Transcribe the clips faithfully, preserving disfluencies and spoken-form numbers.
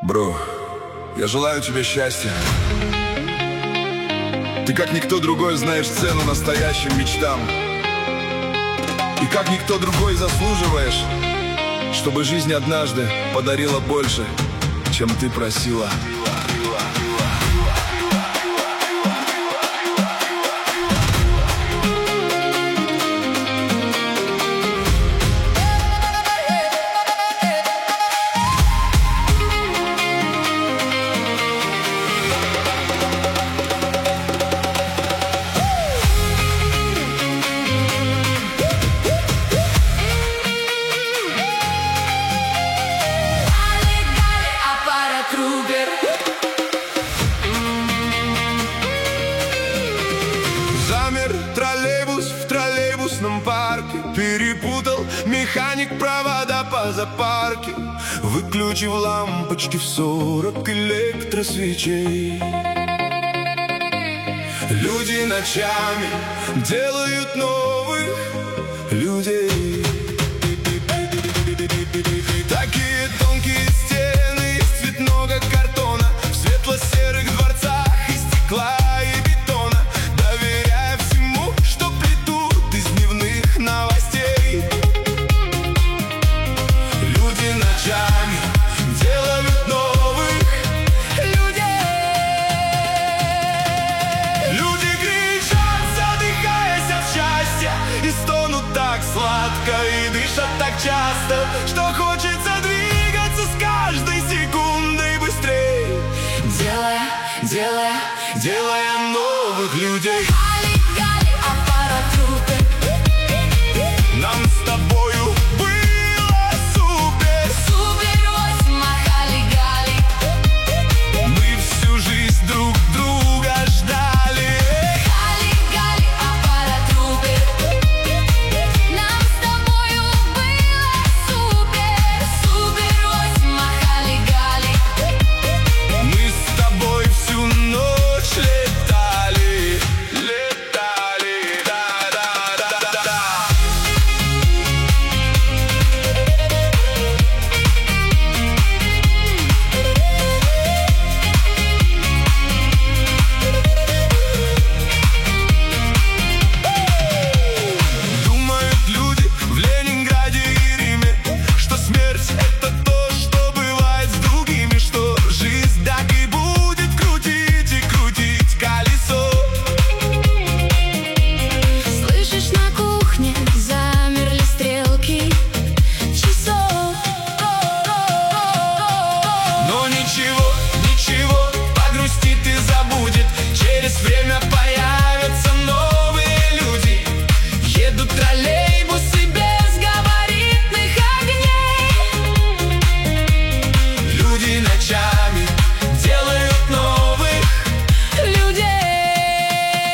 Бро, я желаю тебе счастья. Ты как никто другой знаешь цену настоящим мечтам. И как никто другой заслуживаешь, чтобы жизнь однажды подарила больше, чем ты просила. Замер троллейбус в троллейбусном парке. Перепутал механик провода по запарке, выключив лампочки в сорок электросвечей. Люди ночами делают новых людей. Такие тонкие стены из цветного картона, в светло-серых дворцах из стекла и бетона, доверяя всему, что плетут из дневных новостей. Люди ночами делают новых людей. Люди кричат, задыхаясь от счастья, и стонут так сладко, и дышат так часто, что хочется двигаться с каждой секундой быстрее, делая, делая, делая новых людей. Нам с тобою было супер. Супер восемь, махали-гали. Мы всю жизнь друг друга ждали. Гали-гали, аппаратрупер. Нам с тобою было супер. Супер восемь, махали-гали. Мы с тобой всю ночь летали. Летали, да-да-да-да-да. Думают люди в Ленинграде и Риме, что смерть — это то, что бывает с другими, что жизнь так и будет крутить и крутить колесо. Слышишь, на кухне замерли стрелки часов. Но ничего, ничего, погрустит и забудет. Через время появятся новые люди. Едут троллейбусы без габаритных огней. Люди ночами делают новых Людей.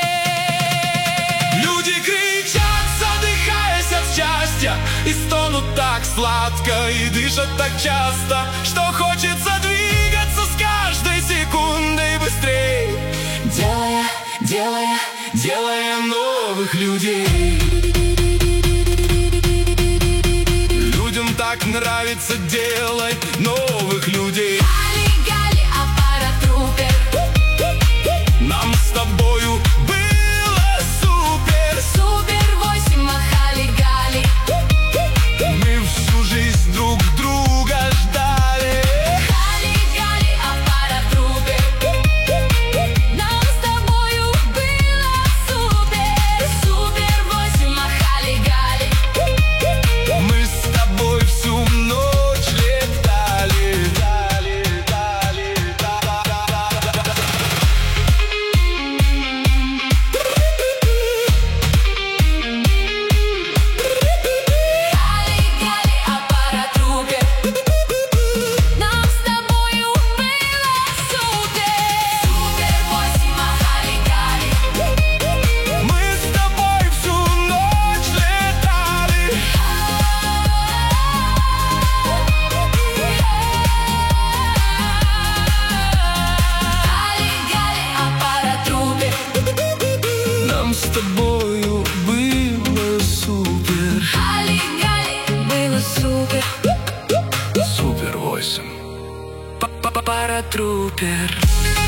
Люди кричат, задыхаясь от счастья, и стонут так сладко, и дышат так часто, что хочется двигаться с каждой секундой быстрее, Делая, делая, делая новых людей. Людям так нравится делать новых людей. гали-гали, аппаратрупер. Нам с тобою было супер. Супер восемь, махали-гали. Мы всю жизнь друг друга ждали. Гали-гали, аппаратрупер. Нам с тобою было супер. Супер восемь, махали-гали. Мы с тобой всю ночь летали. Летали, летали, да-да-да-да-да. Гали-гали, аппаратрупер. Нам с тобою было супер. Супер восемь, махали-гали. Мы с тобой всю ночь летали. Гали-гали, аппаратрупер. Нам с тобою было супер. Гали-гали, было супер. Супер восемь. Паратрупер.